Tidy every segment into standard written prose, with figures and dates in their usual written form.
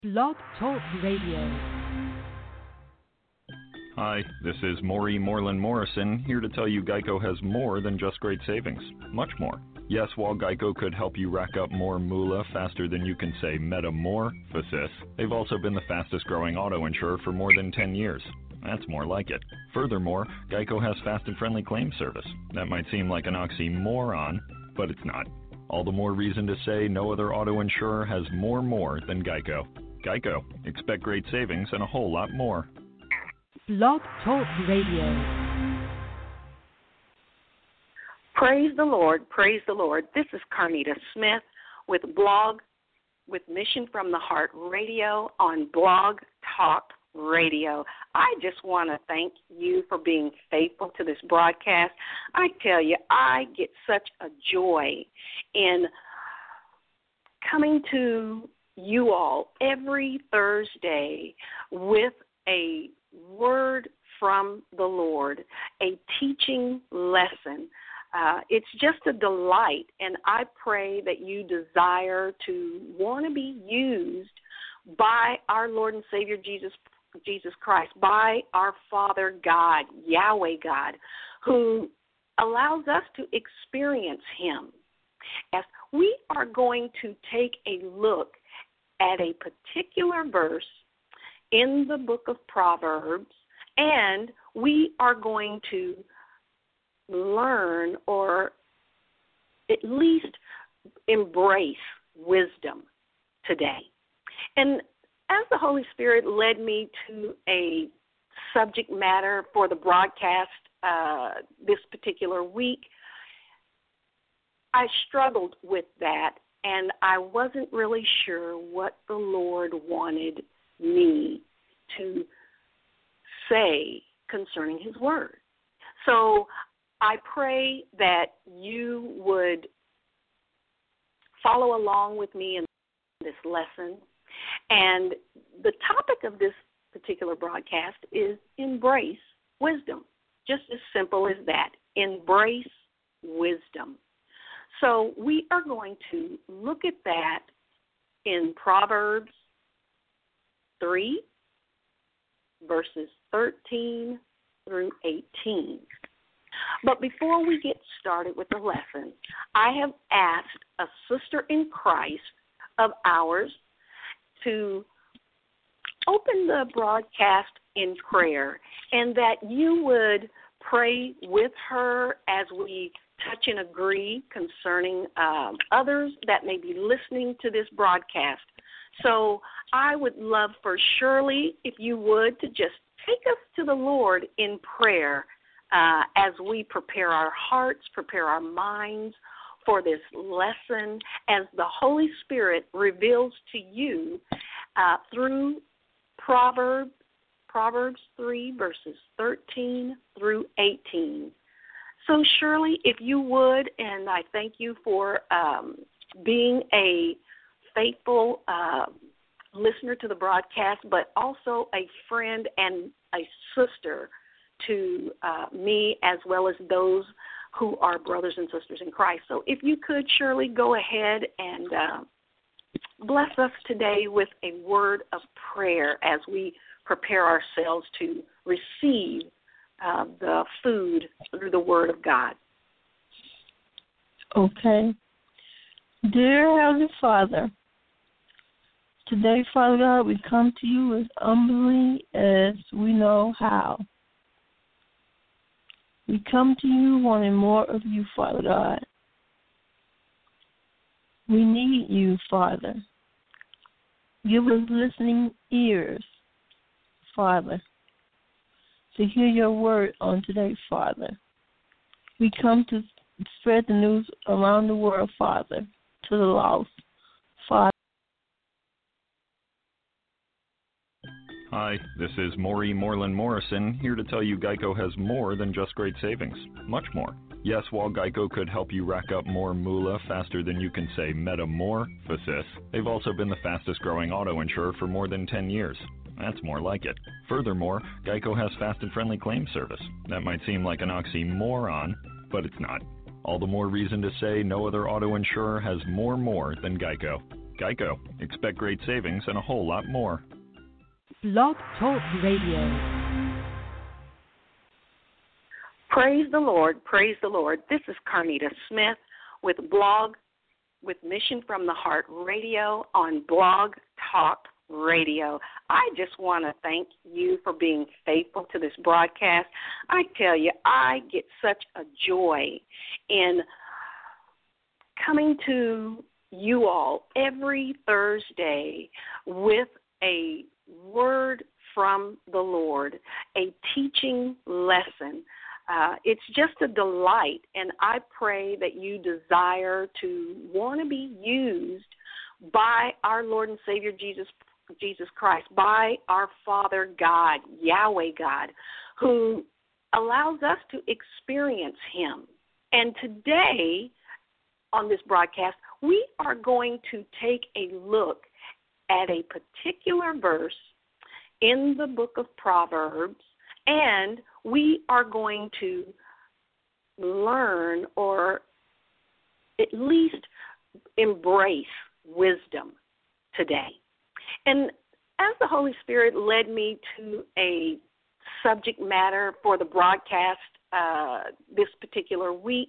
Blog Talk Radio. Hi, this is Maury Moreland Morrison, here to tell you Geico has more than just great savings. Much more. Yes, while Geico could help you rack up more moolah faster than you can say metamorphosis, they've also been the fastest growing auto insurer for more than 10 years. That's more like it. Furthermore, Geico has fast and friendly claim service. That might seem like an oxymoron, but it's not. All the more reason to say no other auto insurer has more than Geico. Geico. Expect great savings and a whole lot more. Blog Talk Radio. Praise the Lord, praise the Lord. This is Carnita Smith with Mission from the Heart Radio on Blog Talk Radio. I just want to thank you for being faithful to this broadcast. I tell you, I get such a joy in coming to you all every Thursday with a word from the Lord, a teaching lesson. It's just a delight, and I pray that you desire to want to be used by our Lord and Savior Jesus Christ, by our Father God, Yahweh God, who allows us to experience Him. As we are going to take a look at a particular verse in the book of Proverbs, and we are going to learn or at least embrace wisdom today. And as the Holy Spirit led me to a subject matter for the broadcast this particular week, I struggled with that, and I wasn't really sure what the Lord wanted me to say concerning His Word. So I pray that you would follow along with me in this lesson. And the topic of this particular broadcast is embrace wisdom. Just as simple as that. Embrace wisdom. So we are going to look at that in Proverbs 3, verses 13 through 18. But before we get started with the lesson, I have asked a sister in Christ of ours to open the broadcast in prayer, and that you would pray with her as we touch and agree concerning others that may be listening to this broadcast. So I would love for Shirley, if you would, to just take us to the Lord in prayer as we prepare our hearts, prepare our minds for this lesson, as the Holy Spirit reveals to you through Proverbs 3, verses 13 through 18. So, Shirley, if you would, and I thank you for being a faithful listener to the broadcast, but also a friend and a sister to me, as well as those who are brothers and sisters in Christ. So if you could, Shirley, go ahead and bless us today with a word of prayer as we prepare ourselves to receive the food through the Word of God. Okay. Dear Heavenly Father, today, Father God, we come to you as humbly as we know how. We come to you wanting more of you, Father God. We need you, Father. Give us listening ears, Father, to hear your word on today, Father. We come to spread the news around the world, Father, to the lost, Father. Hi, this is Maury Moreland Morrison, here to tell you Geico has more than just great savings. Much more. Yes, while Geico could help you rack up more moolah faster than you can say metamorphosis, they've also been the fastest growing auto insurer for more than 10 years. That's more like it. Furthermore, Geico has fast and friendly claim service. That might seem like an oxymoron, but it's not. All the more reason to say no other auto insurer has more than Geico. Geico. Expect great savings and a whole lot more. Blog Talk Radio. Praise the Lord. Praise the Lord. This is Carnita Smith with Mission from the Heart Radio on Blog Talk Radio. I just want to thank you for being faithful to this broadcast. I tell you, I get such a joy in coming to you all every Thursday with a word from the Lord, a teaching lesson. It's just a delight, and I pray that you desire to want to be used by our Lord and Savior Jesus Christ, by our Father God, Yahweh God, who allows us to experience Him. And today, on this broadcast, we are going to take a look at a particular verse in the book of Proverbs, and we are going to learn, or at least embrace, wisdom today. And as the Holy Spirit led me to a subject matter for the broadcast this particular week,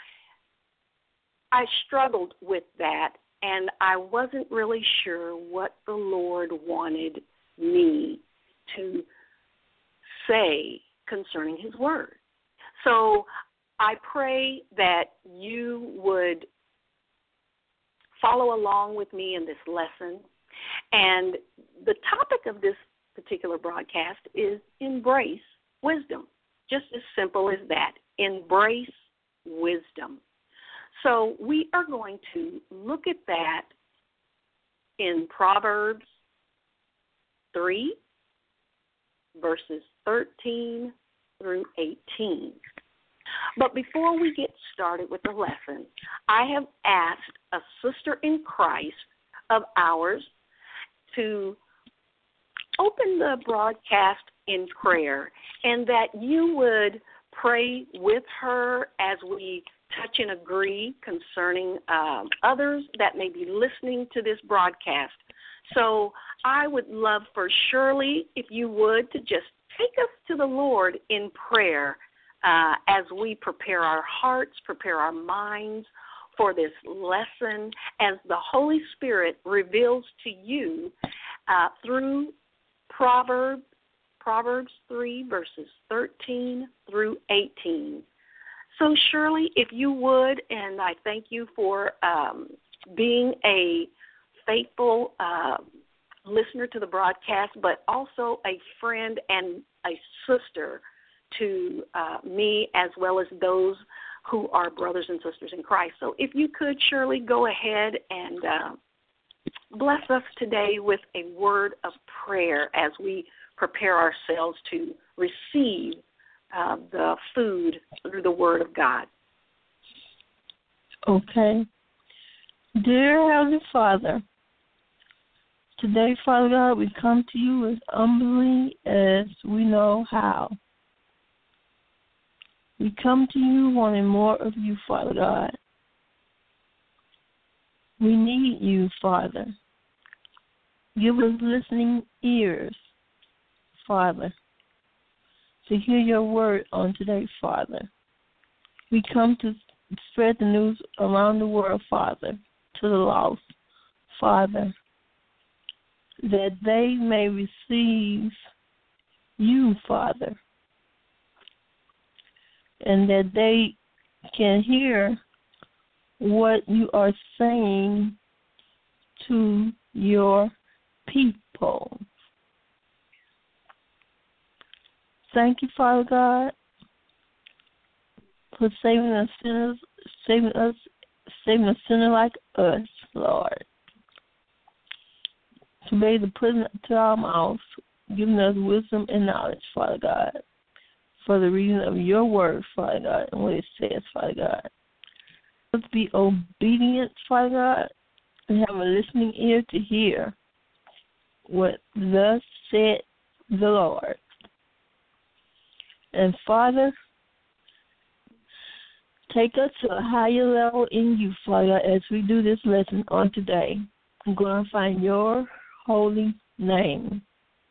I struggled with that, and I wasn't really sure what the Lord wanted me to say concerning His Word. So I pray that you would follow along with me in this lesson. And the topic of this particular broadcast is embrace wisdom. Just as simple as that. Embrace wisdom. So we are going to look at that in Proverbs 3, verses 13 through 18. But before we get started with the lesson, I have asked a sister in Christ of ours to open the broadcast in prayer, and that you would pray with her as we touch and agree concerning others that may be listening to this broadcast. So I would love for Shirley, if you would, to just take us to the Lord in prayer as we prepare our hearts, prepare our minds for this lesson, as the Holy Spirit reveals to you through Proverbs 3, verses 13 through 18. So Shirley, if you would, and I thank you for being a faithful listener to the broadcast, but also a friend and a sister to me, as well as those who are brothers and sisters in Christ. So if you could, Shirley, go ahead and bless us today with a word of prayer as we prepare ourselves to receive the food through the Word of God. Okay. Dear Heavenly Father, today, Father God, we come to you as humbly as we know how. We come to you wanting more of you, Father God. We need you, Father. Give us listening ears, Father, to hear your word on today, Father. We come to spread the news around the world, Father, to the lost, Father, that they may receive you, Father, and that they can hear what you are saying to your people. Thank you, Father God, for saving us sinners, saving a sinner like us, Lord. To be able to put it to our mouths, giving us wisdom and knowledge, Father God, for the reason of your word, Father God, and what it says, Father God. Let's be obedient, Father God, and have a listening ear to hear what thus said the Lord. And Father, take us to a higher level in you, Father, as we do this lesson on today. glorifying your holy name.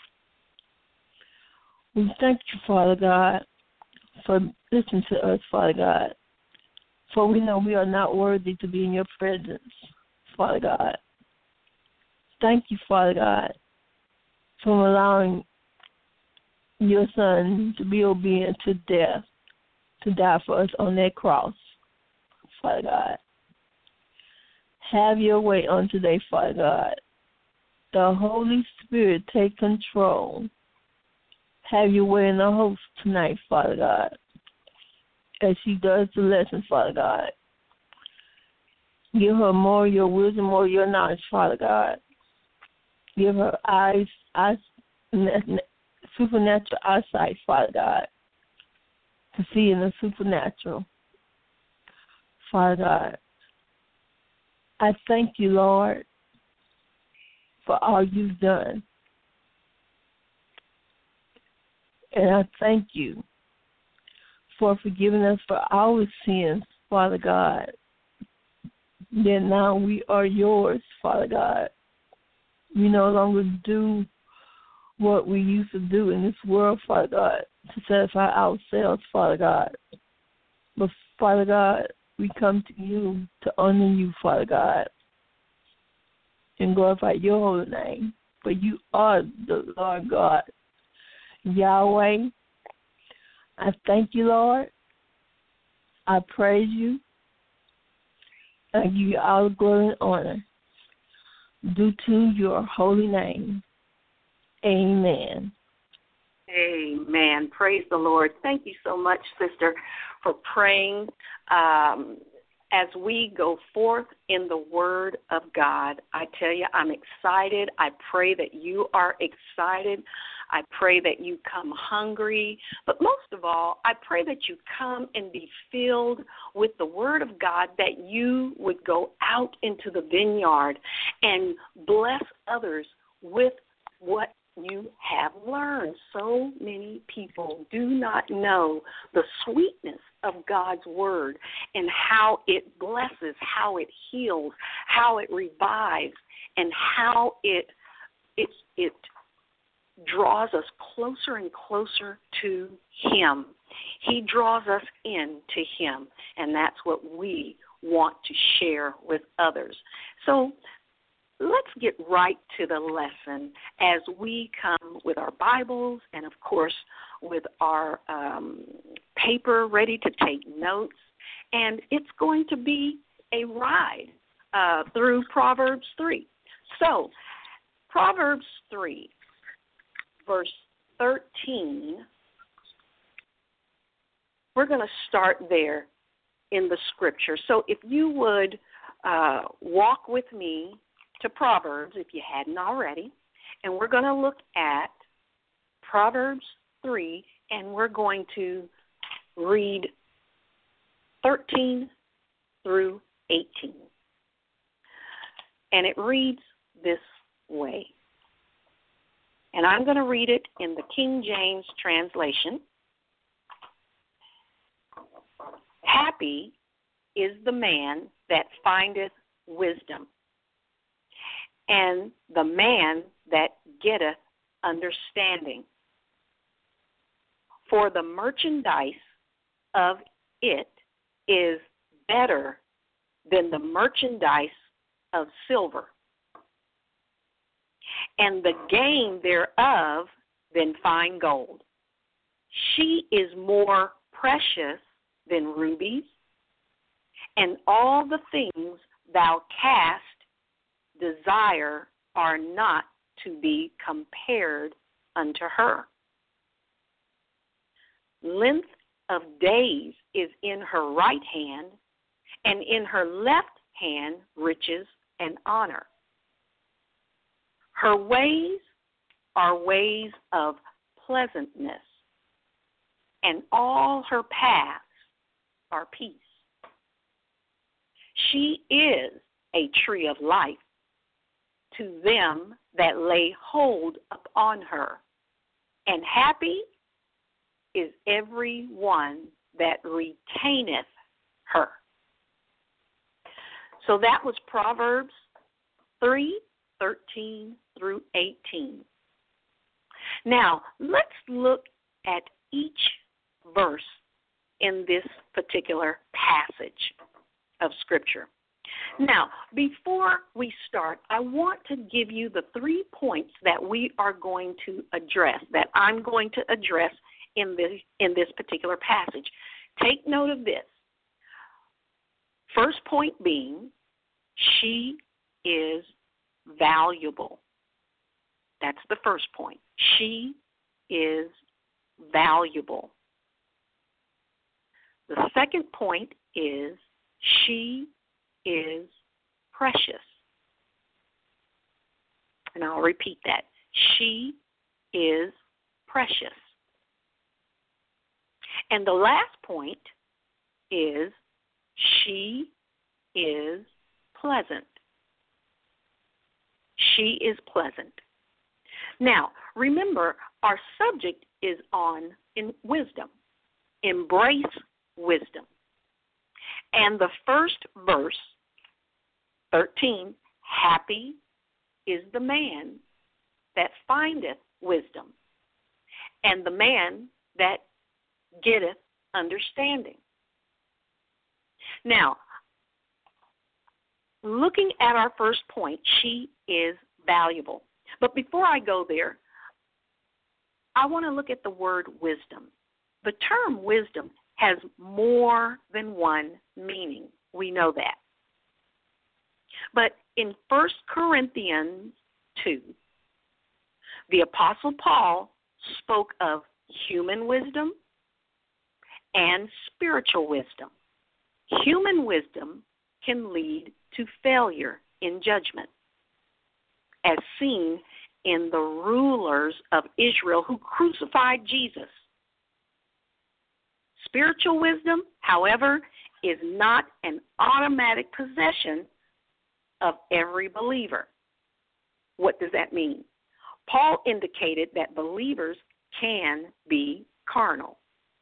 We thank you, Father God, for listening to us, Father God, for we know we are not worthy to be in your presence, Father God. Thank you, Father God, for allowing your Son to be obedient to death, to die for us on that cross, Father God. Have your way on today, Father God. The Holy Spirit take control. Have your way in the host tonight, Father God, as she does the lesson, Father God. Give her more of your wisdom, more of your knowledge, Father God. Give her eyes, supernatural eyesight, Father God, to see in the supernatural. Father God, I thank you, Lord, for all you've done. And I thank you for forgiving us for our sins, Father God. That now we are yours, Father God. We no longer do what we used to do in this world, Father God, to satisfy ourselves, Father God. But, Father God, we come to you to honor you, Father God, and glorify your holy name. For you are the Lord God, Yahweh. I thank you, Lord. I praise you. I give you all the glory and honor due to your holy name. Amen. Amen. Praise the Lord. Thank you so much, sister, for praying as we go forth in the Word of God. I tell you, I'm excited. I pray that you are excited. I pray that you come hungry. But most of all, I pray that you come and be filled with the Word of God, that you would go out into the vineyard and bless others with what you have learned. So many people do not know the sweetness of God's Word and how it blesses, how it heals, how it revives, and how it draws us closer and closer to Him. He draws us in to Him, and that's what we want to share with others. So let's get right to the lesson as we come with our Bibles and, of course, with our paper ready to take notes. And it's going to be a ride through Proverbs 3. So, Proverbs 3, verse 13, we're going to start there in the Scripture. So if you would walk with me to Proverbs, if you hadn't already, and we're going to look at Proverbs 3, and we're going to read 13 through 18. And it reads this way. And I'm going to read it in the King James translation. Happy is the man that findeth wisdom, and the man that getteth understanding. For the merchandise of it is better than the merchandise of silver, and the gain thereof than fine gold. She is more precious than rubies, and all the things thou canst desire are not to be compared unto her. Length of days is in her right hand, and in her left hand riches and honor. Her ways are ways of pleasantness, and all her paths are peace. She is a tree of life to them that lay hold upon her, and happy is every one that retaineth her. So that was Proverbs 3:13 through 18. Now, let's look at each verse in this particular passage of Scripture. Now, before we start, I want to give you the 3 points that we are going to address, that I'm going to address in this particular passage. Take note of this. First point being, she is valuable. That's the first point. She is valuable. The second point is she is precious. And I'll repeat that. She is precious. And the last point is she is pleasant. She is pleasant. Now, remember, our subject is on in wisdom. Embrace wisdom. And the first verse, 13, happy is the man that findeth wisdom, and the man that getteth understanding. Now, looking at our first point, she is valuable. But before I go there, I want to look at the word wisdom. The term wisdom has more than one meaning. We know that. But in 1 Corinthians 2, the Apostle Paul spoke of human wisdom and spiritual wisdom. Human wisdom can lead to failure in judgment, as seen in the rulers of Israel who crucified Jesus. Spiritual wisdom, however, is not an automatic possession of every believer. What does that mean? Paul indicated that believers can be carnal.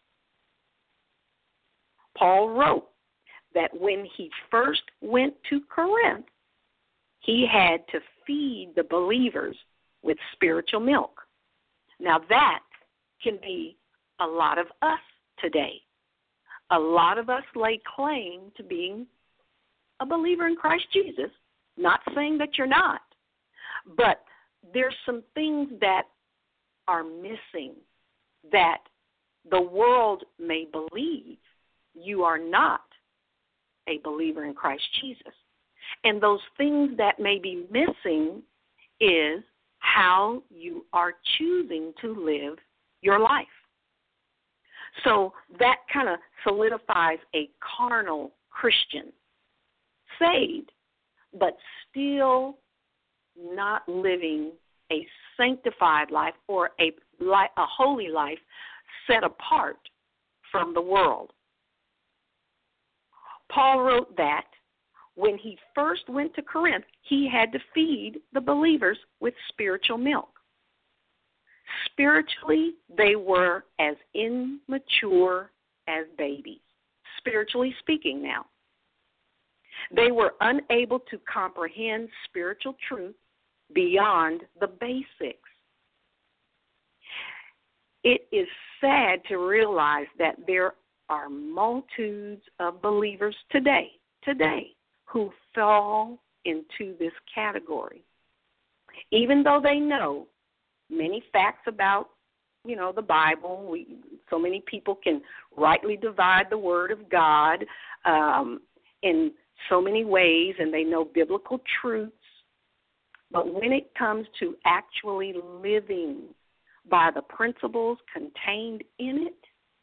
Paul wrote that when he first went to Corinth, he had to feed the believers with spiritual milk. Now that can be a lot of us today. A lot of us lay claim to being a believer in Christ Jesus, not saying that you're not, but there's some things that are missing that the world may believe you are not a believer in Christ Jesus. And those things that may be missing is how you are choosing to live your life. So that kind of solidifies a carnal Christian, saved, but still not living a sanctified life or a holy life set apart from the world. Paul wrote that when he first went to Corinth, he had to feed the believers with spiritual milk. Spiritually, they were as immature as babies, spiritually speaking now. They were unable to comprehend spiritual truth beyond the basics. It is sad to realize that there are multitudes of believers today, who fall into this category. Even though they know many facts about, the Bible, so many people can rightly divide the Word of God in so many ways, and they know biblical truths. But when it comes to actually living by the principles contained in it,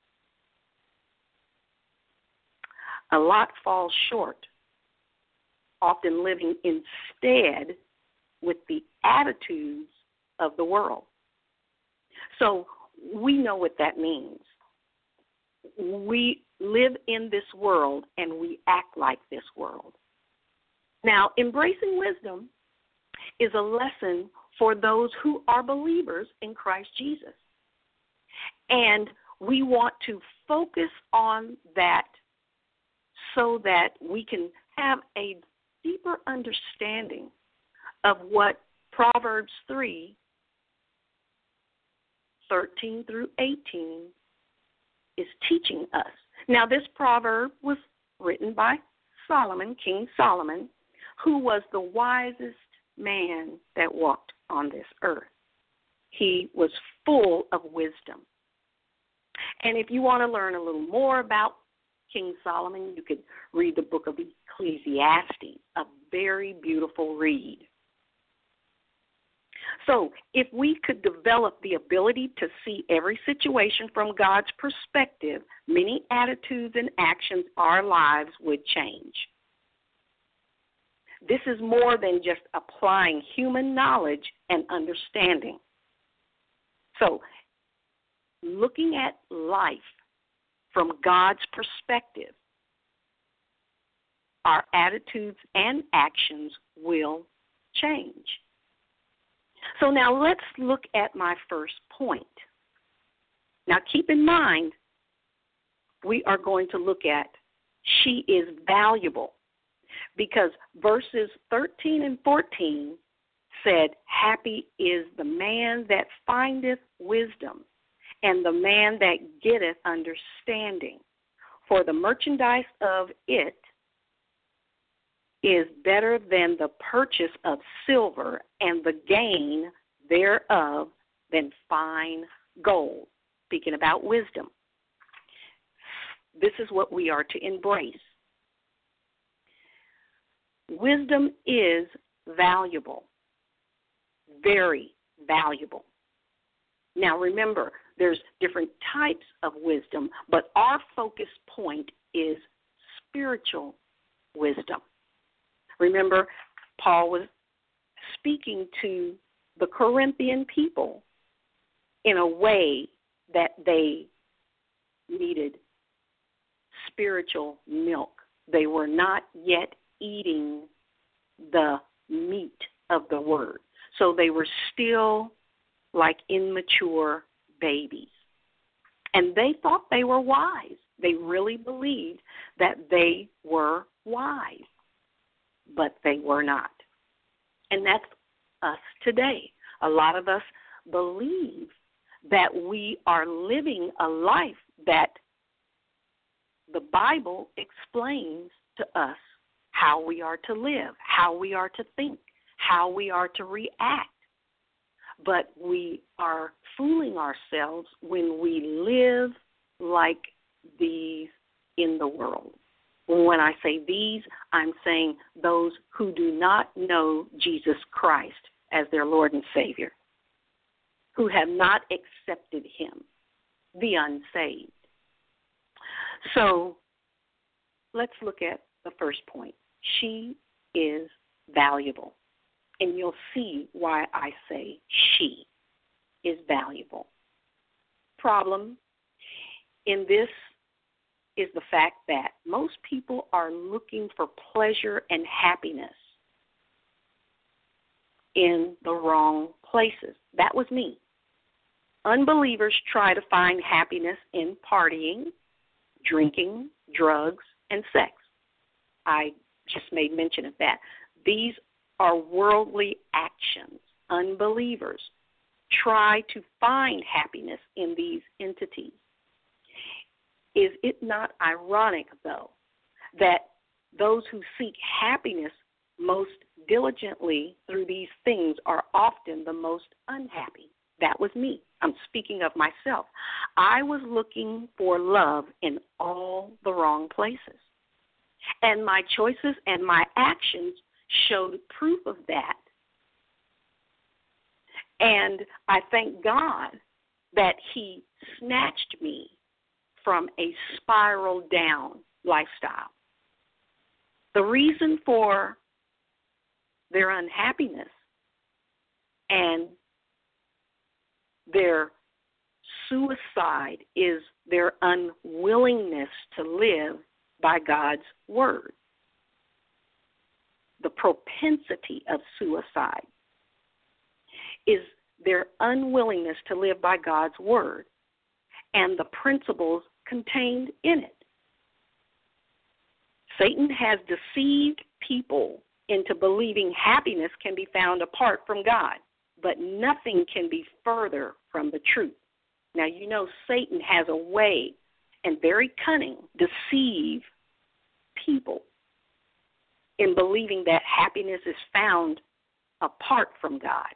a lot falls short, often living instead with the attitudes of the world. So we know what that means. We live in this world and we act like this world. Now, embracing wisdom is a lesson for those who are believers in Christ Jesus. And we want to focus on that so that we can have a deeper understanding of what Proverbs 3:13 through 18 is teaching us. Now, this proverb was written by Solomon, King Solomon, who was the wisest man that walked on this earth. He was full of wisdom. And if you want to learn a little more about King Solomon, you could read the book of Ecclesiastes, a very beautiful read. So if we could develop the ability to see every situation from God's perspective, many attitudes and actions, our lives would change. This is more than just applying human knowledge and understanding. So, looking at life from God's perspective, our attitudes and actions will change. So now let's look at my first point. Now keep in mind, we are going to look at she is valuable, because verses 13 and 14 said, happy is the man that findeth wisdom, and the man that getteth understanding. For the merchandise of it is better than the purchase of silver, and the gain thereof than fine gold. Speaking about wisdom. This is what we are to embrace. Wisdom is valuable. Very valuable. Now remember, there's different types of wisdom, but our focus point is spiritual wisdom. Remember, Paul was speaking to the Corinthian people in a way that they needed spiritual milk. They were not yet eating the meat of the word. So they were still like immature babies. And they thought they were wise. They really believed that they were wise. But they were not. And that's us today. A lot of us believe that we are living a life that the Bible explains to us how we are to live, how we are to think, how we are to react. But we are fooling ourselves when we live like these in the world. When I say these, I'm saying those who do not know Jesus Christ as their Lord and Savior, who have not accepted him, the unsaved. So let's look at the first point. She is valuable. And you'll see why I say she is valuable. Problem in this is the fact that most people are looking for pleasure and happiness in the wrong places. That was me. Unbelievers try to find happiness in partying, drinking, drugs, and sex. I just made mention of that. These are worldly actions. Unbelievers try to find happiness in these entities. Is it not ironic, though, that those who seek happiness most diligently through these things are often the most unhappy? That was me. I'm speaking of myself. I was looking for love in all the wrong places. And my choices and my actions showed proof of that. And I thank God that he snatched me from a spiral down lifestyle. The reason for their unhappiness and their suicide is their unwillingness to live by God's word. The propensity of suicide is their unwillingness to live by God's word and the principles contained in it. Satan has deceived people into believing happiness can be found apart from God, but nothing can be further from the truth. Now, you know Satan has a way, and very cunning, deceive people in believing that happiness is found apart from God.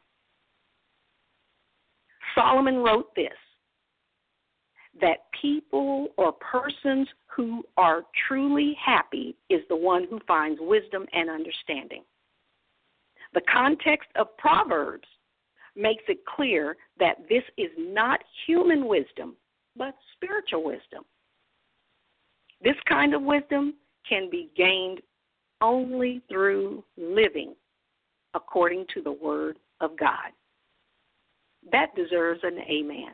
Solomon wrote this, that people or persons who are truly happy is the one who finds wisdom and understanding. The context of Proverbs makes it clear that this is not human wisdom, but spiritual wisdom. This kind of wisdom can be gained only through living according to the Word of God. That deserves an amen.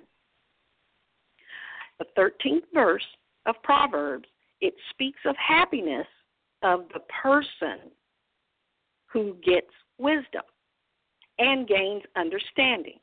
The 13th verse of Proverbs, it speaks of happiness of the person who gets wisdom and gains understanding.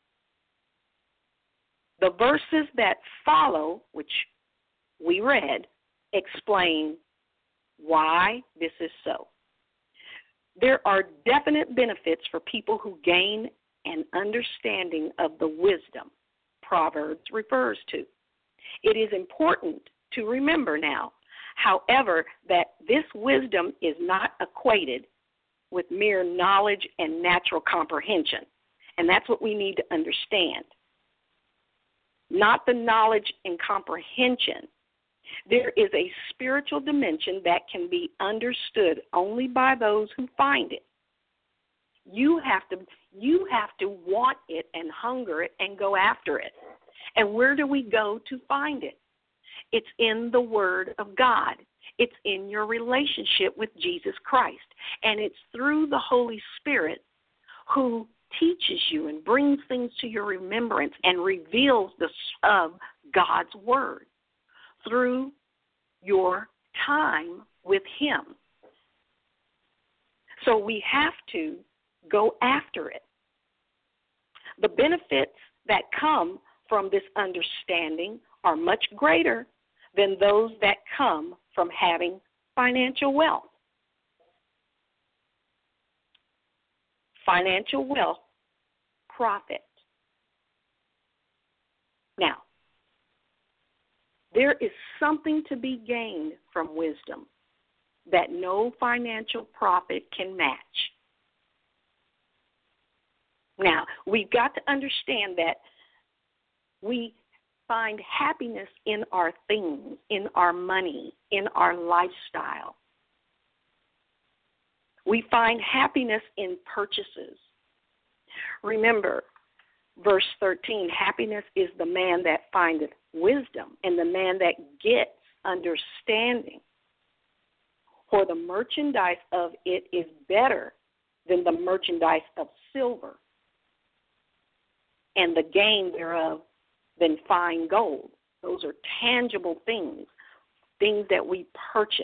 The verses that follow, which we read, explain why this is so. There are definite benefits for people who gain an understanding of the wisdom Proverbs refers to. It is important to remember now, however, that this wisdom is not equated with mere knowledge and natural comprehension. And that's what we need to understand. Not the knowledge and comprehension. There is a spiritual dimension that can be understood only by those who find it. You have to want it and hunger it and go after it. And where do we go to find it? It's in the Word of God. It's in your relationship with Jesus Christ. And it's through the Holy Spirit who teaches you and brings things to your remembrance and reveals of God's Word through your time with Him. So we have to go after it. The benefits that come from this understanding are much greater than those that come from having financial wealth. Financial wealth, profit. Now, there is something to be gained from wisdom that no financial profit can match. Now, we've got to understand that we find happiness in our things, in our money, in our lifestyle. We find happiness in purchases. Remember, verse 13, happiness is the man that findeth wisdom and the man that gets understanding. For the merchandise of it is better than the merchandise of silver, and the gain thereof than fine gold. Those are tangible things, things that we purchase.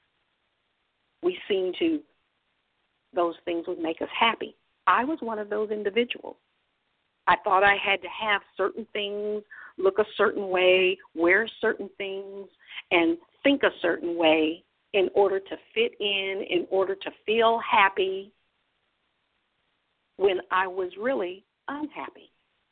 Those things would make us happy. I was one of those individuals. I thought I had to have certain things, look a certain way, wear certain things, and think a certain way in order to fit in order to feel happy, when I was really unhappy.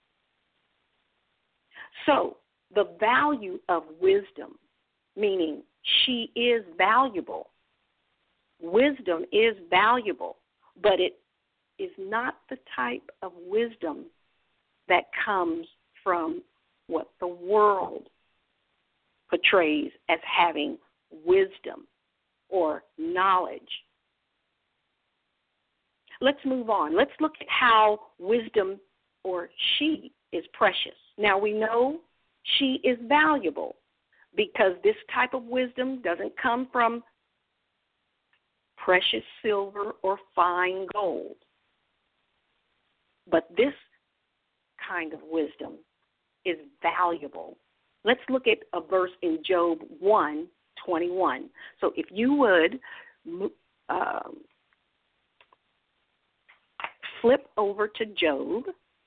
So the value of wisdom, meaning she is valuable. Wisdom is valuable, but it is not the type of wisdom that comes from what the world portrays as having wisdom or knowledge. Let's move on. Let's look at how wisdom, or she, is precious. Now, we know she is valuable because this type of wisdom doesn't come from precious silver or fine gold. But this kind of wisdom is valuable. Let's look at a verse in Job 1:21. So if you would flip over to Job,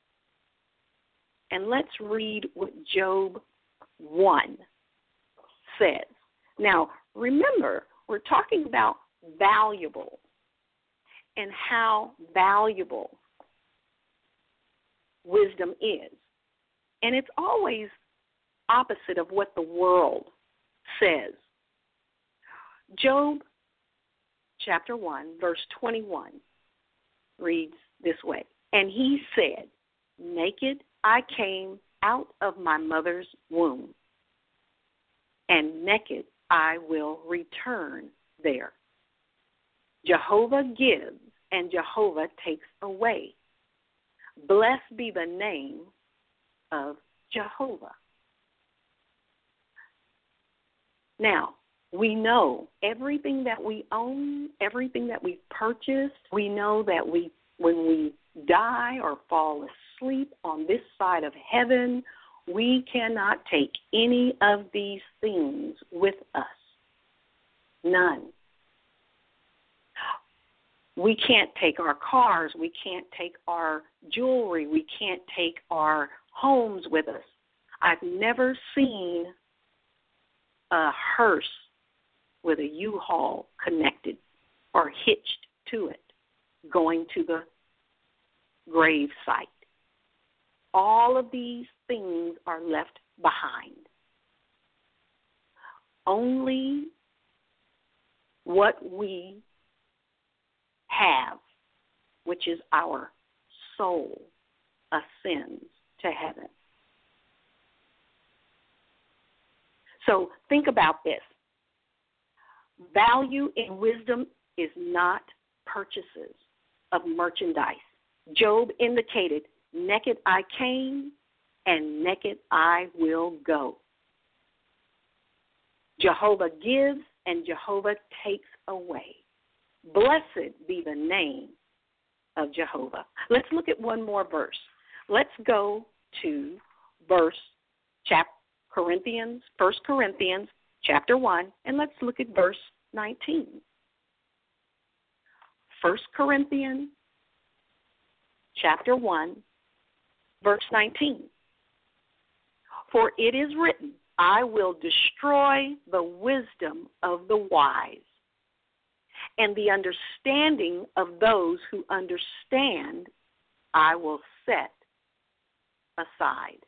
and let's read what Job 1 says. Now, remember, we're talking about valuable. and how valuable wisdom is. And it's always opposite of what the world says. Job chapter 1, verse 21 reads this way, "And he said, naked I came out of my mother's womb, and naked I will return there. Jehovah gives, and Jehovah takes away. Blessed be the name of Jehovah." Now, we know everything that we own, everything that we've purchased, we know that when we die or fall asleep on this side of heaven, we cannot take any of these things with us. None. We can't take our cars. We can't take our jewelry. We can't take our homes with us. I've never seen a hearse with a U-Haul connected or hitched to it going to the grave site. All of these things are left behind. Only what we have, which is our soul, ascends to heaven. So think about this. Value in wisdom is not purchases of merchandise. Job indicated, naked I came, and naked I will go. Jehovah gives, and Jehovah takes away. Blessed be the name of Jehovah. Let's look at one more verse. Let's go to 1 Corinthians chapter 1, and let's look at verse 19. 1 Corinthians chapter 1, verse 19. For it is written, I will destroy the wisdom of the wise, and the understanding of those who understand I will set aside.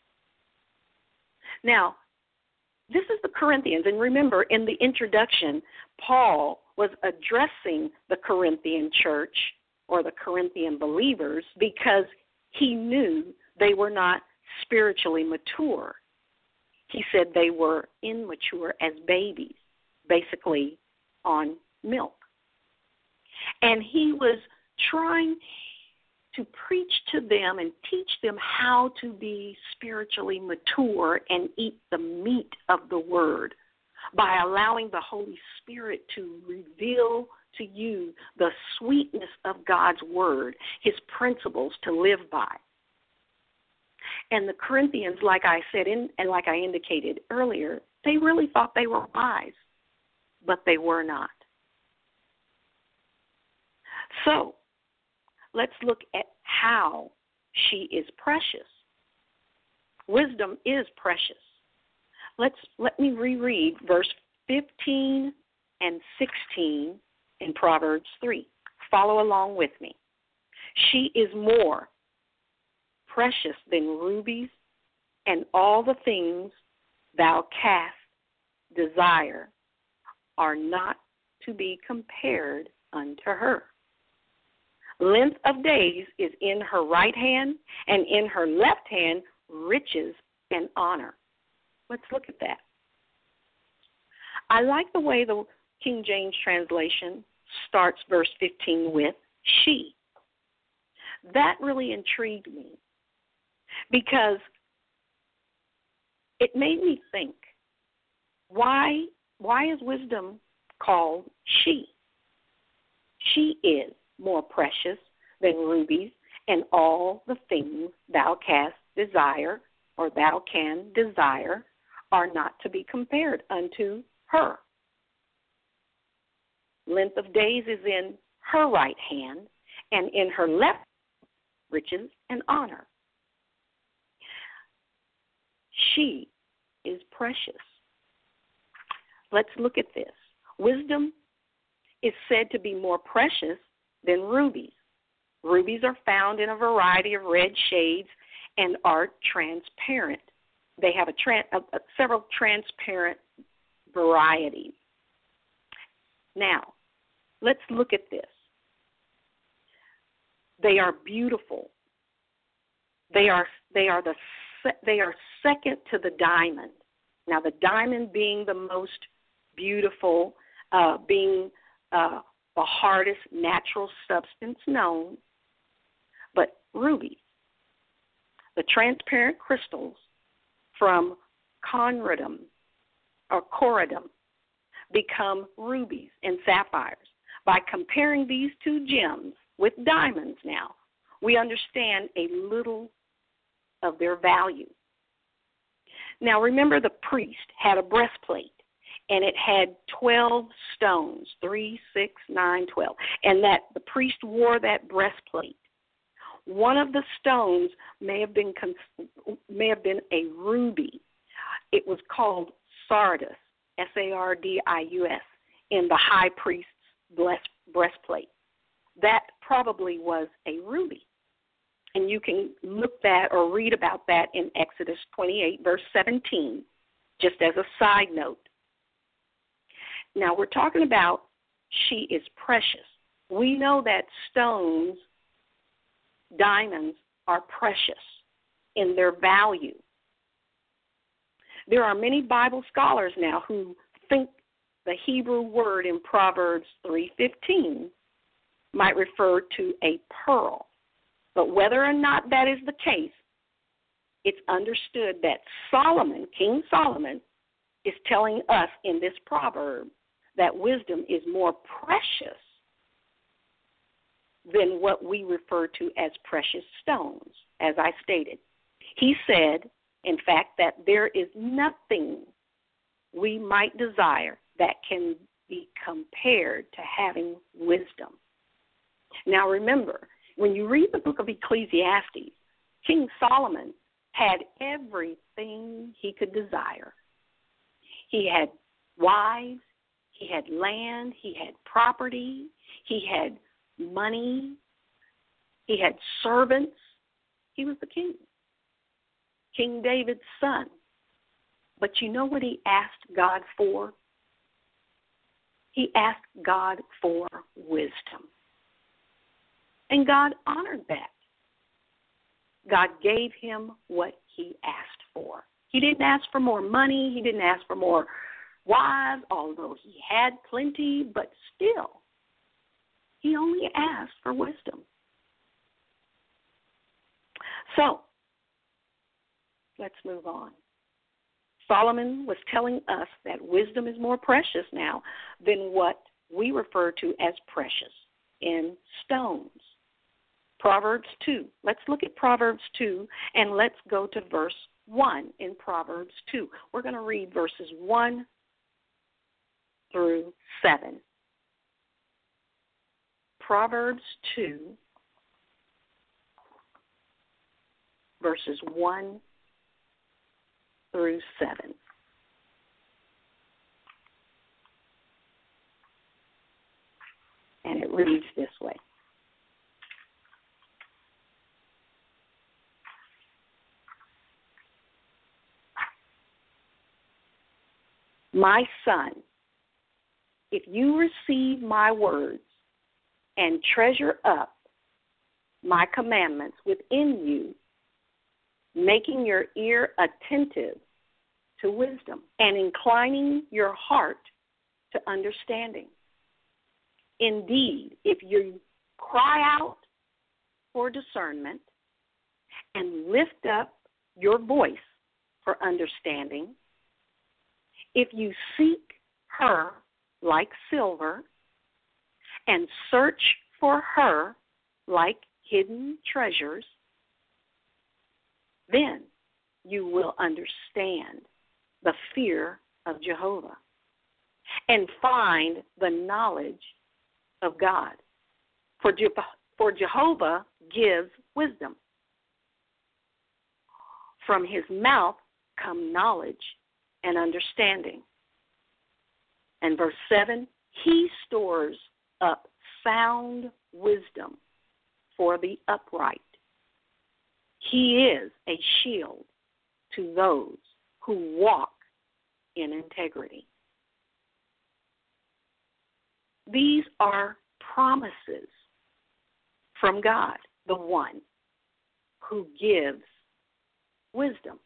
Now, this is the Corinthians, and remember, in the introduction, Paul was addressing the Corinthian church or the Corinthian believers because he knew they were not spiritually mature. He said they were immature as babies, basically on milk. And he was trying to preach to them and teach them how to be spiritually mature and eat the meat of the Word by allowing the Holy Spirit to reveal to you the sweetness of God's Word, His principles to live by. And the Corinthians, like I said, and like I indicated earlier, they really thought they were wise, but they were not. So, let's look at how she is precious. Wisdom is precious. Let me reread verse 15 and 16 in Proverbs 3. Follow along with me. She is more precious than rubies, and all the things thou canst desire are not to be compared unto her. Length of days is in her right hand, and in her left hand riches and honor. Let's look at that. I like the way the King James translation starts verse 15 with she. That really intrigued me because it made me think, why is wisdom called she? She is more precious than rubies, and all the things thou canst desire, or thou can desire, are not to be compared unto her. Length of days is in her right hand, and in her left riches and honor. She is precious. Let's look at this. Wisdom is said to be more precious than rubies. Rubies are found in a variety of red shades and are transparent. They have several transparent varieties. Now, let's look at this. They are beautiful. They are second to the diamond. Now, the diamond being the most beautiful, being the hardest natural substance known, but rubies, the transparent crystals from corundum, become rubies and sapphires. By comparing these two gems with diamonds now, we understand a little of their value. Now, remember, the priest had a breastplate, and it had 12 stones, 3, 6, 9, 12, and that the priest wore that breastplate. One of the stones may have been a ruby. It was called sardis, S-A-R-D-I-U-S, in the high priest's breastplate. That probably was a ruby. And you can look that or read about that in Exodus 28, verse 17, just as a side note. Now, we're talking about she is precious. We know that stones, diamonds, are precious in their value. There are many Bible scholars now who think the Hebrew word in Proverbs 3:15 might refer to a pearl. But whether or not that is the case, it's understood that Solomon, King Solomon, is telling us in this proverb that wisdom is more precious than what we refer to as precious stones, as I stated. He said, in fact, that there is nothing we might desire that can be compared to having wisdom. Now remember, when you read the book of Ecclesiastes, King Solomon had everything he could desire. He had wives, he had land, he had property, he had money, he had servants. He was the king, King David's son. But you know what he asked God for? He asked God for wisdom. And God honored that. God gave him what he asked for. He didn't ask for more money. He didn't ask for more wives, although he had plenty, but still, he only asked for wisdom. So, let's move on. Solomon was telling us that wisdom is more precious now than what we refer to as precious in stones. Proverbs 2. Let's look at Proverbs 2, and let's go to verse 1 in Proverbs 2. We're going to read verses 1 through 7. Proverbs 2, verses 1 through 7. And it reads this way. My son, if you receive my words and treasure up my commandments within you, making your ear attentive to wisdom and inclining your heart to understanding. Indeed, if you cry out for discernment and lift up your voice for understanding, if you seek her like silver and search for her like hidden treasures, then you will understand the fear of Jehovah and find the knowledge of God. For Jehovah gives wisdom. From his mouth come knowledge and understanding. And verse 7, he stores up sound wisdom for the upright. He is a shield to those who walk in integrity. These are promises from God, the one who gives wisdom.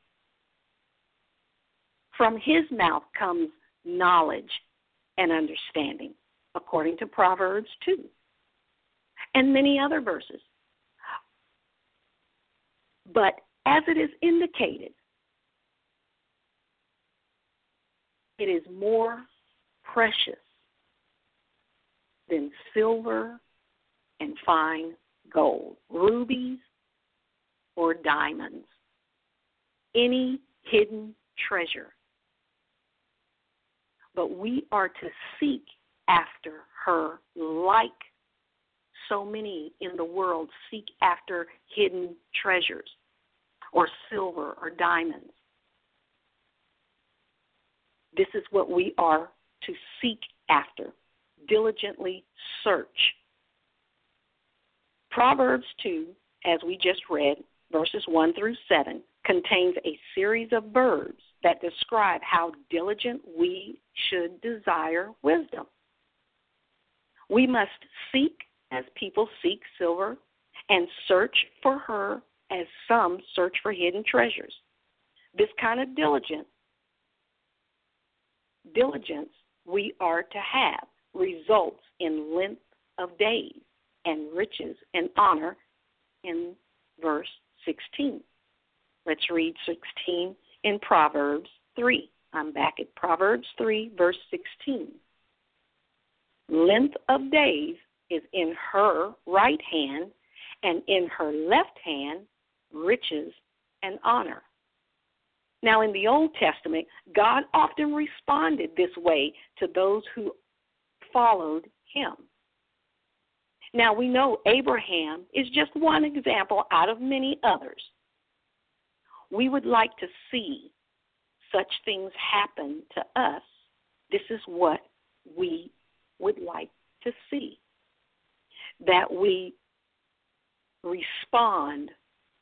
From his mouth comes knowledge and understanding, according to Proverbs 2 and many other verses. But as it is indicated, it is more precious than silver and fine gold, rubies or diamonds, any hidden treasure. But we are to seek after her like so many in the world seek after hidden treasures or silver or diamonds. This is what we are to seek after, diligently search. Proverbs 2, as we just read, verses 1 through 7, contains a series of verbs that describe how diligent we should desire wisdom. We must seek as people seek silver, and search for her as some search for hidden treasures. This kind of diligence we are to have results in length of days and riches and honor in verse 16. Let's read 16 in Proverbs 3. I'm back at Proverbs 3, verse 16. Length of days is in her right hand, and in her left hand riches and honor. Now, in the Old Testament, God often responded this way to those who followed him. Now, we know Abraham is just one example out of many others. We would like to see such things happen to us. This is what we would like to see, that we respond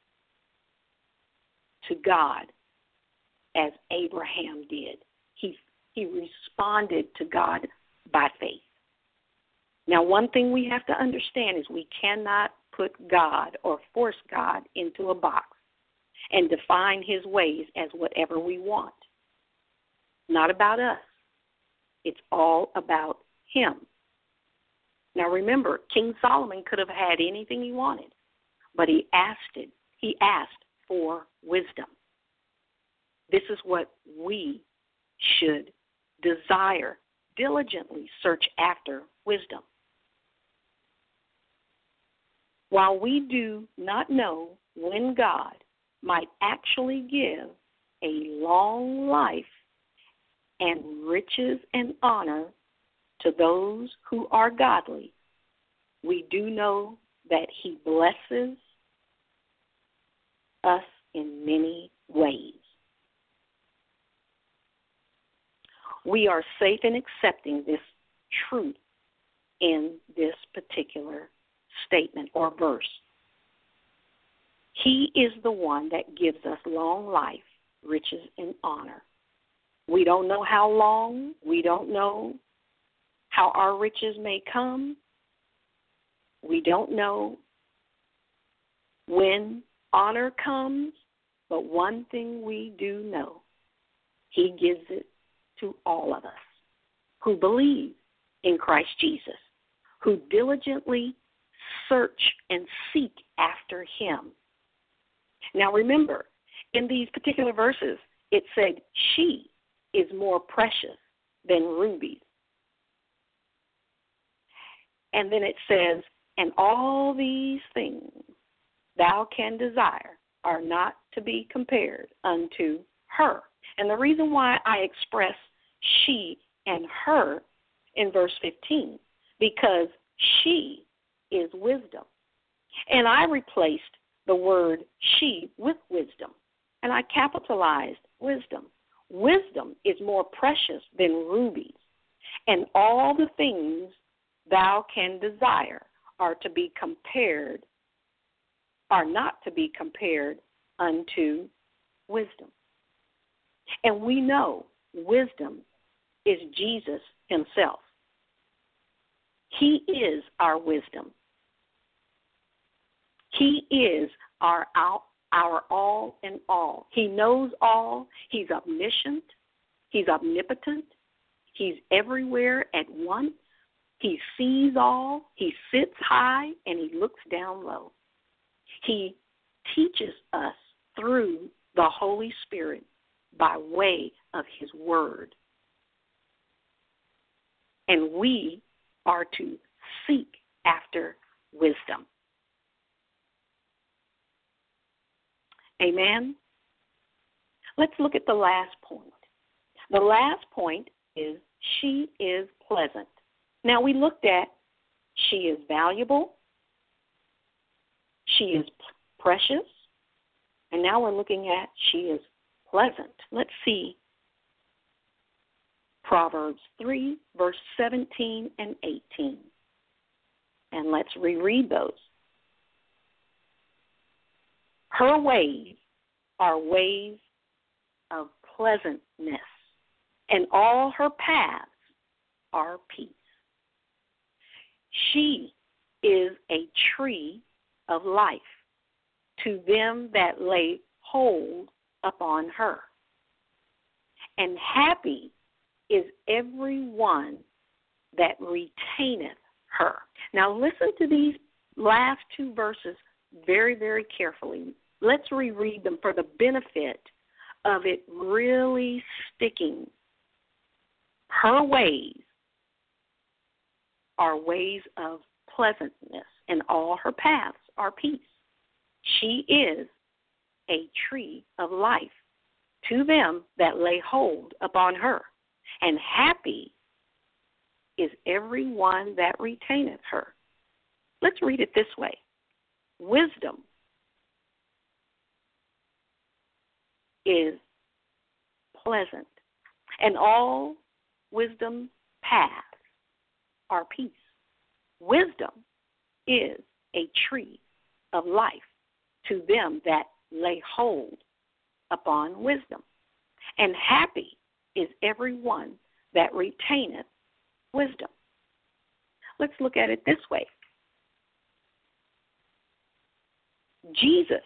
to God as Abraham did. He responded to God by faith. Now, one thing we have to understand is we cannot put God or force God into a box and define his ways as whatever we want. Not about us. It's all about him. Now remember, King Solomon could have had anything he wanted, but he asked for wisdom. This is what we should desire, diligently search after wisdom. While we do not know when God might actually give a long life and riches and honor to those who are godly, we do know that he blesses us in many ways. We are safe in accepting this truth in this particular statement or verse. He is the one that gives us long life, riches, and honor. We don't know how long. We don't know how our riches may come. We don't know when honor comes, but one thing we do know, he gives it to all of us who believe in Christ Jesus, who diligently search and seek after him. Now remember, in these particular verses, it said she is more precious than rubies. And then it says, and all these things thou can desire are not to be compared unto her. And the reason why I express she and her in verse 15, because she is wisdom. And I replaced the word she with wisdom, and I capitalized wisdom. Wisdom is more precious than rubies, and all the things thou can desire are not to be compared unto wisdom. And we know wisdom is Jesus himself. He is our wisdom. He is our all in all. He knows all. He's omniscient. He's omnipotent. He's everywhere at once. He sees all. He sits high and he looks down low. He teaches us through the Holy Spirit by way of his word. And we are to seek after wisdom. Amen? Let's look at the last point. The last point is she is pleasant. Now we looked at she is valuable, she is precious, and now we're looking at she is pleasant. Let's see Proverbs 3, verse 17 and 18. And let's reread those. Her ways are ways of pleasantness, and all her paths are peace. She is a tree of life to them that lay hold upon her. And happy is every one that retaineth her. Now listen to these last two verses very, very carefully. Let's reread them for the benefit of it really sticking. Her ways are ways of pleasantness, and all her paths are peace. She is a tree of life to them that lay hold upon her, and happy is every one that retaineth her. Let's read it this way. Wisdom is pleasant, and all wisdom's paths are peace. Wisdom is a tree of life to them that lay hold upon wisdom, and happy is every one that retaineth wisdom. Let's look at it this way. Jesus'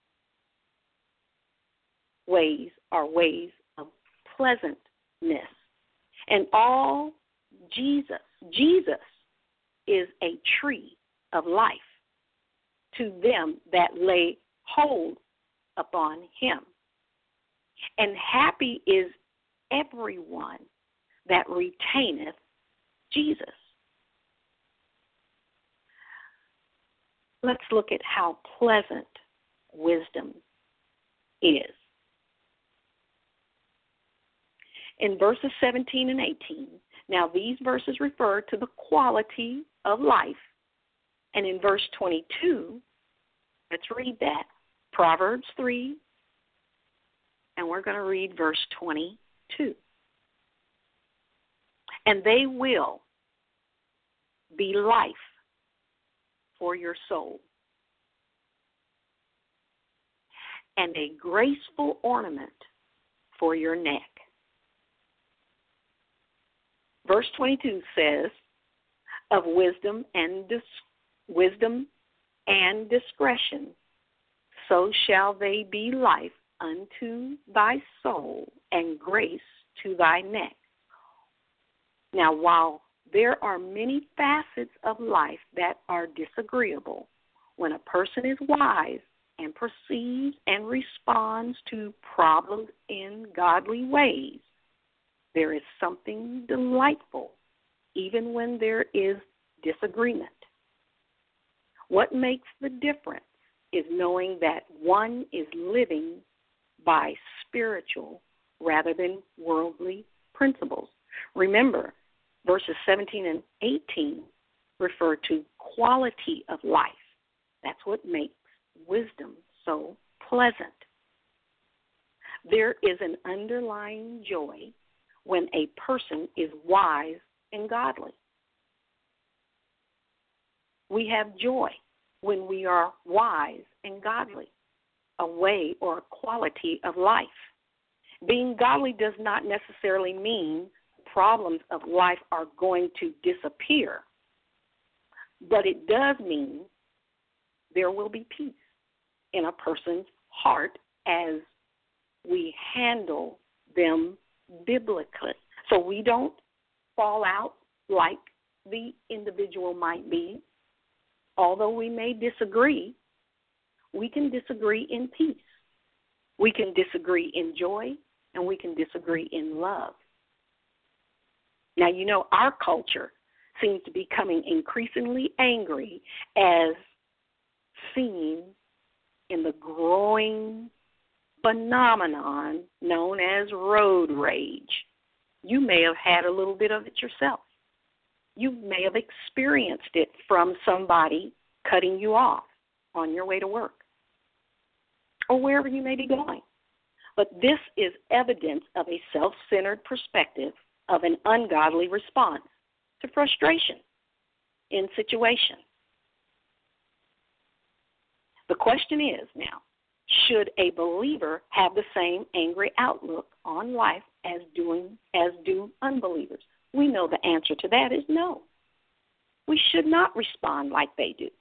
ways are ways of pleasantness, and all Jesus is a tree of life to them that lay hold upon him. And happy is everyone that retaineth Jesus. Let's look at how pleasant wisdom is. In verses 17 and 18, now these verses refer to the quality of life. And in verse 22, let's read that. Proverbs 3, and we're going to read verse 22. And they will be life for your soul, and a graceful ornament for your neck. Verse 22 says, of wisdom and discretion, so shall they be life unto thy soul, and grace to thy neck. Now, while there are many facets of life that are disagreeable, when a person is wise and perceives and responds to problems in godly ways, there is something delightful even when there is disagreement. What makes the difference is knowing that one is living by spiritual rather than worldly principles. Remember, verses 17 and 18 refer to quality of life. That's what makes wisdom so pleasant. There is an underlying joy when a person is wise and godly. We have joy when we are wise and godly, a way or a quality of life. Being godly does not necessarily mean problems of life are going to disappear, but it does mean there will be peace in a person's heart as we handle them biblically. So we don't fall out like the individual might be. Although we may disagree, we can disagree in peace. We can disagree in joy, and we can disagree in love. Now, you know, our culture seems to be becoming increasingly angry as seen in the growing phenomenon known as road rage. You may have had a little bit of it yourself. You may have experienced it from somebody cutting you off on your way to work or wherever you may be going. But this is evidence of a self-centered perspective of an ungodly response to frustration in situation. The question is now, should a believer have the same angry outlook on life as do unbelievers? We know the answer to that is no. We should not respond like they do.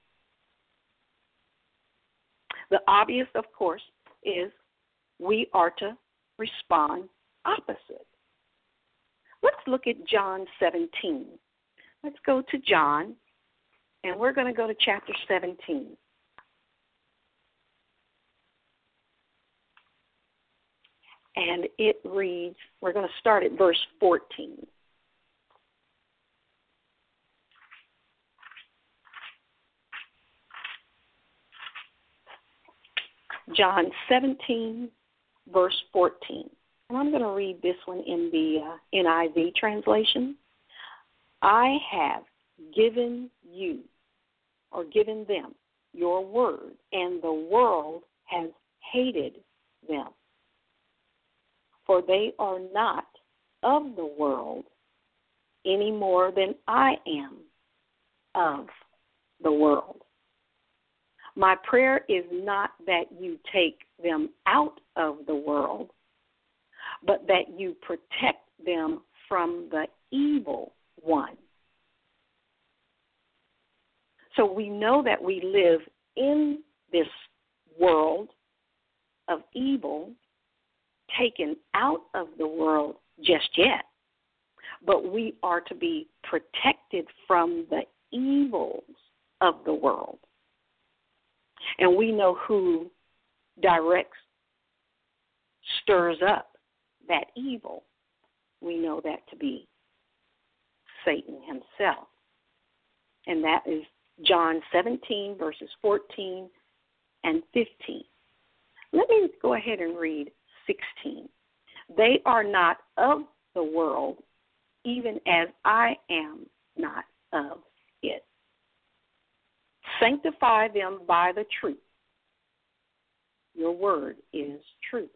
The obvious, of course, is we are to respond opposite. Let's look at John 17. Let's go to John, and we're going to go to chapter 17. And it reads, we're going to start at verse 14. John 17, verse 14. And I'm going to read this one in the NIV translation. I have given you, or given them, your word, and the world has hated them. For they are not of the world any more than I am of the world. My prayer is not that you take them out of the world, but that you protect them from the evil one. So we know that we live in this world of evil, taken out of the world just yet, but we are to be protected from the evils of the world. And we know who directs, stirs up that evil. We know that to be Satan himself. And that is John 17, verses 14 and 15. Let me go ahead and read 16. They are not of the world, even as I am not of it. Sanctify them by the truth. Your word is truth.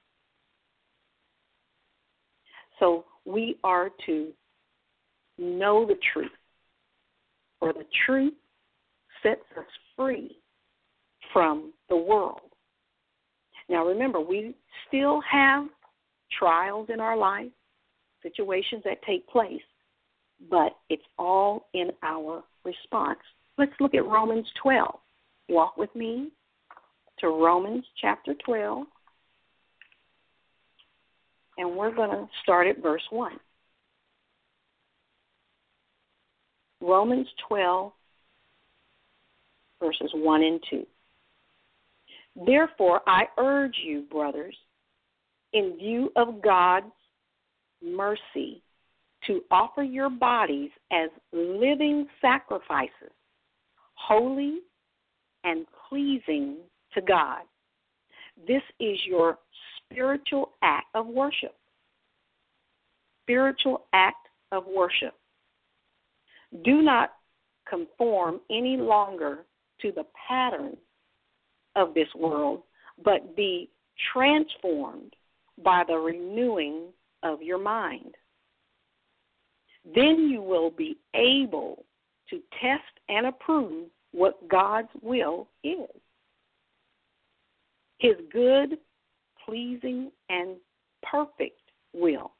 So we are to know the truth, for the truth sets us free from the world. Now remember, we still have trials in our life, situations that take place, but it's all in our response. Let's look at Romans 12. Walk with me to Romans chapter 12, and we're going to start at verse 1. Romans 12, verses 1 and 2. Therefore, I urge you, brothers, in view of God's mercy, to offer your bodies as living sacrifices, holy and pleasing to God. This is your spiritual act of worship. Spiritual act of worship. Do not conform any longer to the pattern of this world, but be transformed by the renewing of your mind. Then you will be able to test and approve what God's will is. His good, pleasing, and perfect will.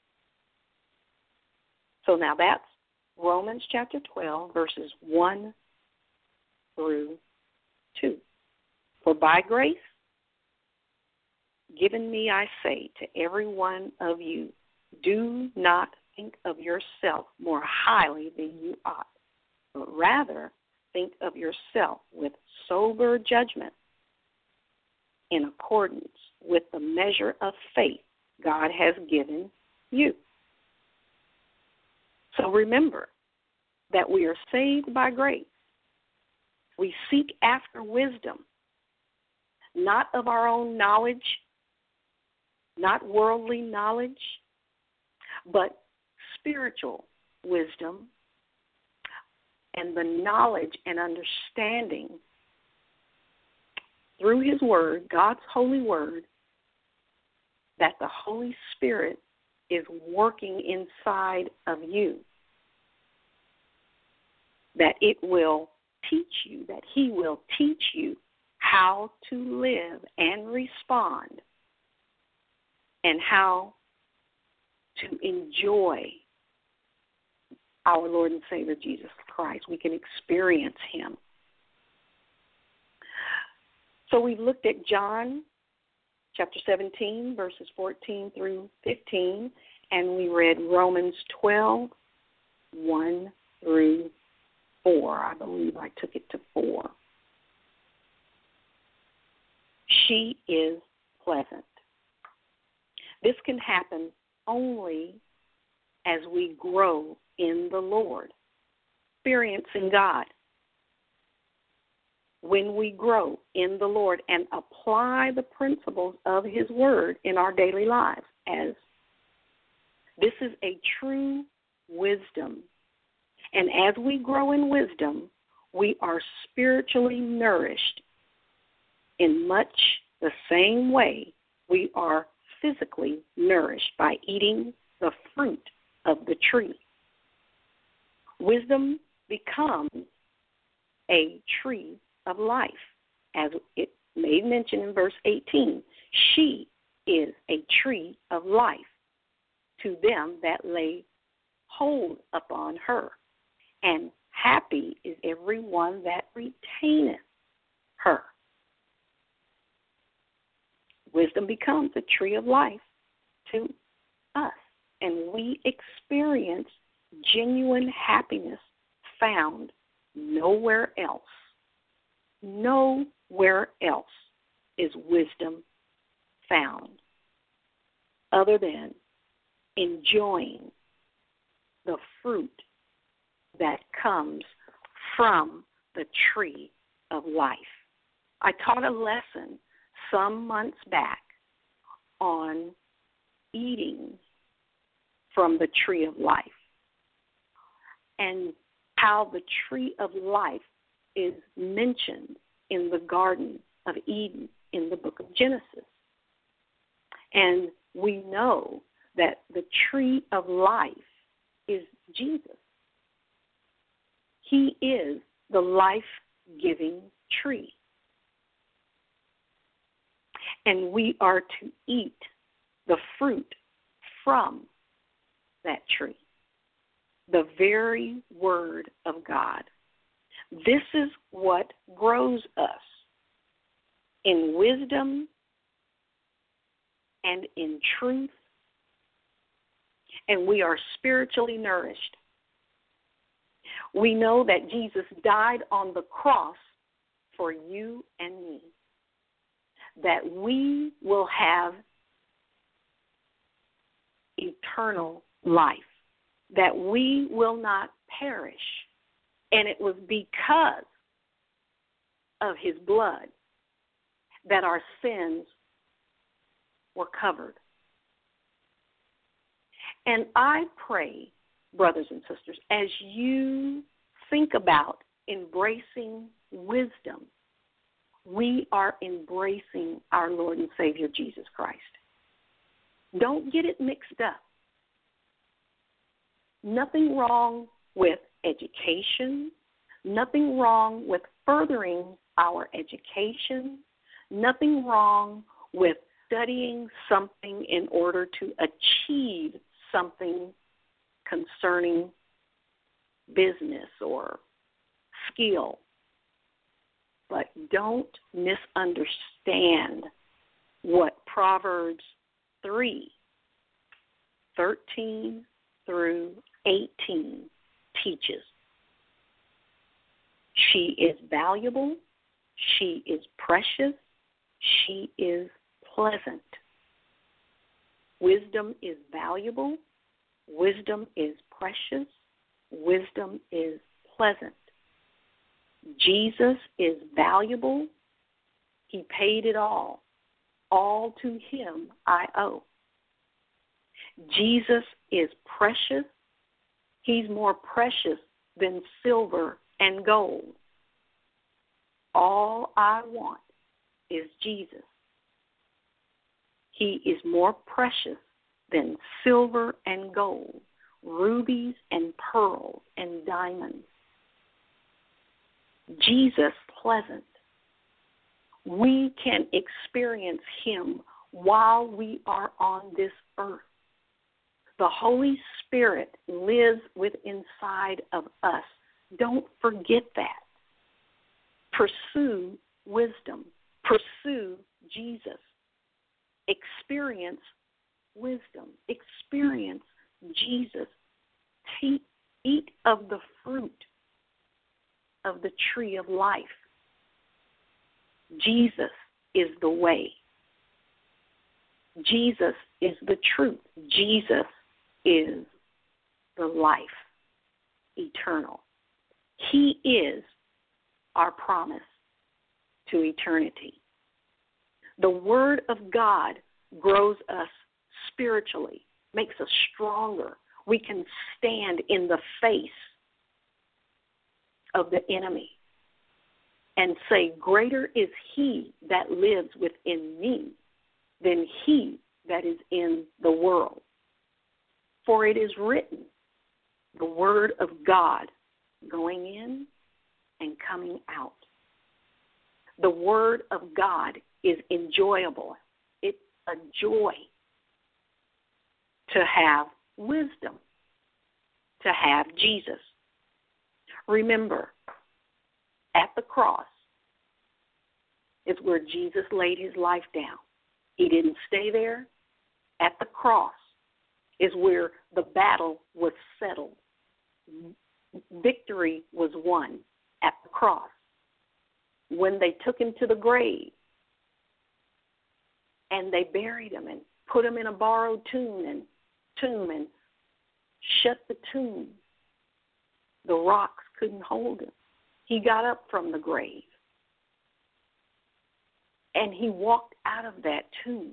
So now that's Romans chapter 12, verses 1 through 2. For by grace given me, I say to every one of you, do not think of yourself more highly than you ought, but rather think of yourself with sober judgment in accordance with the measure of faith God has given you. So remember that we are saved by grace. We seek after wisdom, not of our own knowledge, not worldly knowledge, but spiritual wisdom and the knowledge and understanding through His Word, God's holy Word, that the Holy Spirit is working inside of you, that it will teach you, that He will teach you how to live and respond and how to enjoy our Lord and Savior Jesus Christ. We can experience Him. So we've looked at John chapter 17, verses 14 through 15, and we read Romans 12, 1 through 4. I believe I took it to 4. She is pleasant. This can happen only as we grow in the Lord, experiencing God. When we grow in the Lord and apply the principles of His Word in our daily lives, as this is a true wisdom. And as we grow in wisdom, we are spiritually nourished in much the same way we are physically nourished by eating the fruit of the tree. Wisdom becomes a tree of life, as it made mention in verse 18. She is a tree of life to them that lay hold upon her, and happy is every one that retaineth her. Wisdom becomes a tree of life to us, and we experience genuine happiness found nowhere else. Nowhere else is wisdom found other than enjoying the fruit that comes from the tree of life. I taught a lesson some months back on eating from the tree of life and how the tree of life is mentioned in the Garden of Eden in the book of Genesis. And we know that the tree of life is Jesus. He is the life-giving tree. And we are to eat the fruit from that tree, the very Word of God. This is what grows us in wisdom and in truth, and we are spiritually nourished. We know that Jesus died on the cross for you and me, that we will have eternal life, that we will not perish. And it was because of His blood that our sins were covered. And I pray, brothers and sisters, as you think about embracing wisdom, we are embracing our Lord and Savior Jesus Christ. Don't get it mixed up. Nothing wrong with education, nothing wrong with furthering our education, nothing wrong with studying something in order to achieve something concerning business or skill. But don't misunderstand what Proverbs 3:13 through 18 teaches. She is valuable. She is precious. She is pleasant. Wisdom is valuable. Wisdom is precious. Wisdom is pleasant. Jesus is valuable. He paid it all. All to him I owe. Jesus is precious. He's more precious than silver and gold. All I want is Jesus. He is more precious than silver and gold, rubies and pearls and diamonds. Jesus pleasant. We can experience him while we are on this earth. The Holy Spirit lives within inside of us. Don't forget that. Pursue wisdom. Pursue Jesus. Experience wisdom. Experience Jesus. Eat of the fruit of the tree of life. Jesus is the way. Jesus is the truth. Jesus is the life eternal. He is our promise to eternity. The Word of God grows us spiritually, makes us stronger. We can stand in the face of the enemy and say, greater is he that lives within me than he that is in the world. For it is written, the Word of God going in and coming out. The Word of God is enjoyable. It's a joy to have wisdom, to have Jesus. Remember, at the cross is where Jesus laid his life down. He didn't stay there. At the cross is where the battle was settled. Victory was won at the cross. When they took him to the grave and they buried him and put him in a borrowed tomb and shut the tomb, the rocks couldn't hold him. He got up from the grave and he walked out of that tomb,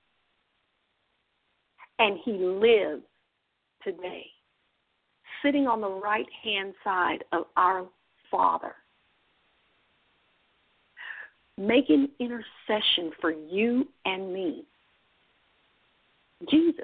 and he lives today, sitting on the right-hand side of our Father, making intercession for you and me. Jesus.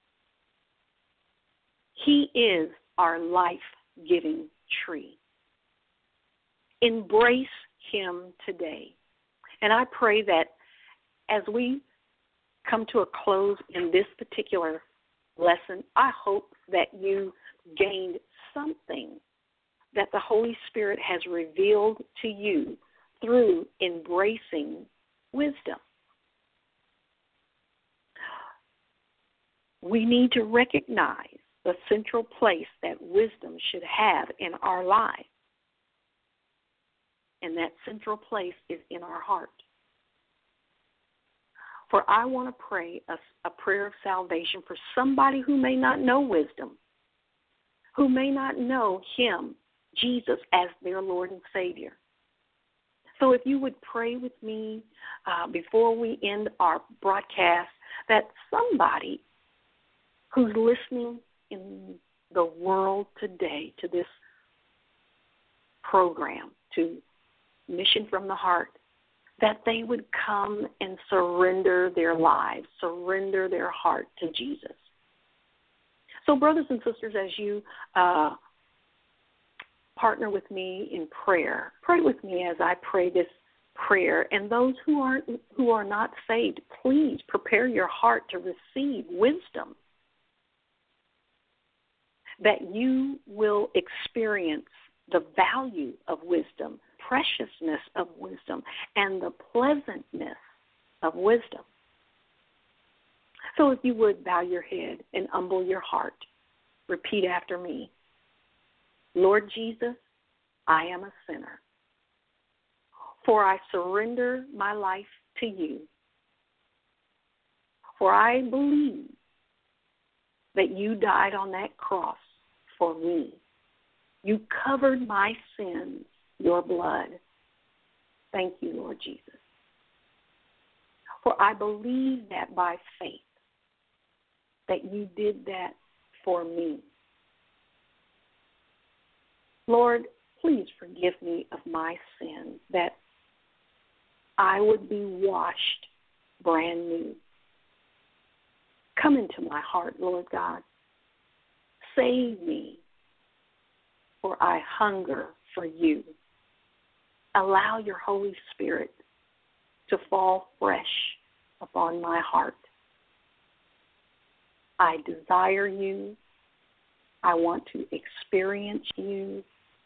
He is our life-giving tree. Embrace him today. And I pray that as we come to a close in this particular lesson, I hope that you gained something that the Holy Spirit has revealed to you through embracing wisdom. We need to recognize the central place that wisdom should have in our lives. And that central place is in our heart. For I want to pray a prayer of salvation for somebody who may not know wisdom, who may not know him, Jesus, as their Lord and Savior. So if you would pray with me before we end our broadcast, that somebody who's listening in the world today to this program, to Mission from the Heart, that they would come and surrender their lives, surrender their heart to Jesus. So brothers and sisters, as you partner with me in prayer. Pray with me as I pray this prayer. And those who are not saved, please prepare your heart to receive wisdom, that you will experience the value of wisdom, preciousness of wisdom, and the pleasantness of wisdom. So if you would bow your head and humble your heart, repeat after me. Lord Jesus, I am a sinner, for I surrender my life to you. For I believe that you died on that cross for me. You covered my sins, your blood. Thank you, Lord Jesus. For I believe that by faith, that you did that for me. Lord, please forgive me of my sins, that I would be washed brand new. Come into my heart, Lord God. Save me, for I hunger for you. Allow your Holy Spirit to fall fresh upon my heart. I desire you. I want to experience you.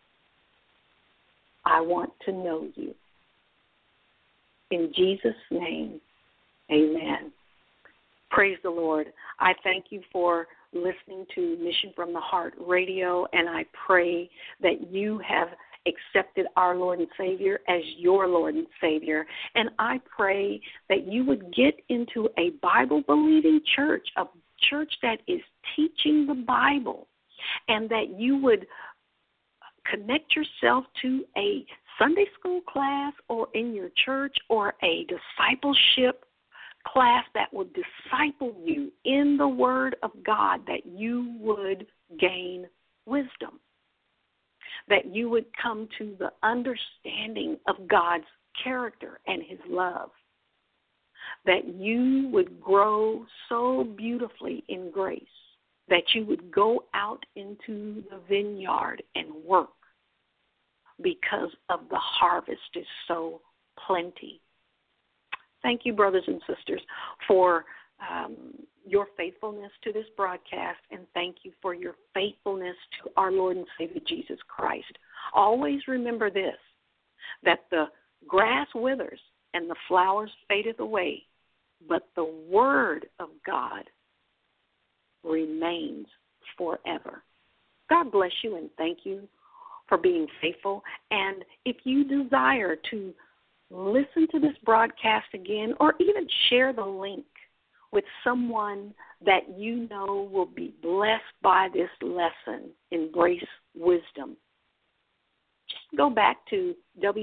I want to know you. In Jesus' name, amen. Praise the Lord. I thank you for listening to Mission from the Heart Radio, and I pray that you have accepted our Lord and Savior as your Lord and Savior. And I pray that you would get into a Bible-believing church, a church that is teaching the Bible, and that you would connect yourself to a Sunday school class or in your church or a discipleship class that will disciple you in the Word of God, that you would gain wisdom, that you would come to the understanding of God's character and His love, that you would grow so beautifully in grace, that you would go out into the vineyard and work because of the harvest is so plenty. Thank you, brothers and sisters, for your faithfulness to this broadcast, and thank you for your faithfulness to our Lord and Savior Jesus Christ. Always remember this, that the grass withers and the flowers fadeth away, but the Word of God remains forever. God bless you, and thank you for being faithful. And if you desire to listen to this broadcast again, or even share the link with someone that you know will be blessed by this lesson, Embrace Wisdom, just go back to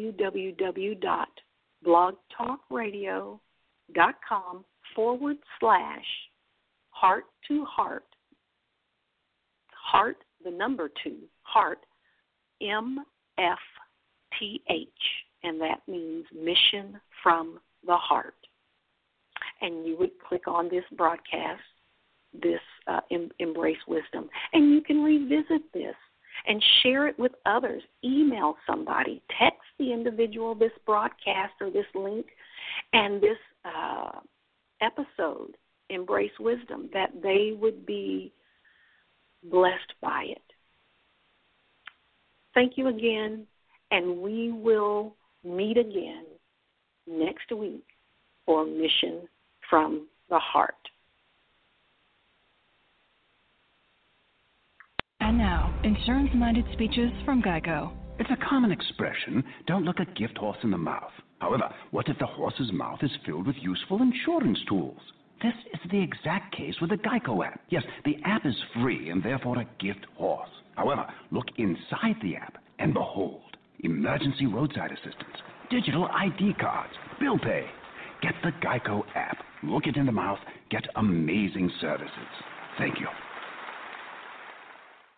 www.blogtalkradio.com/heart-to-heart, heart, the number 2, heart, MFTH, and that means Mission from the Heart. And you would click on this broadcast, this Embrace Wisdom, and you can revisit this and share it with others. Email somebody, text the individual this broadcast or this link and this episode, Embrace Wisdom, that they would be blessed by it. Thank you again, and we will meet again next week for Mission from the Heart. And now, insurance-minded speeches from GEICO. It's a common expression, don't look a gift horse in the mouth. However, what if the horse's mouth is filled with useful insurance tools? This is the exact case with the GEICO app. Yes, the app is free and therefore a gift horse. However, look inside the app and behold, emergency roadside assistance, digital ID cards, bill pay. Get the GEICO app. Look it in the mouth. Get amazing services. Thank you.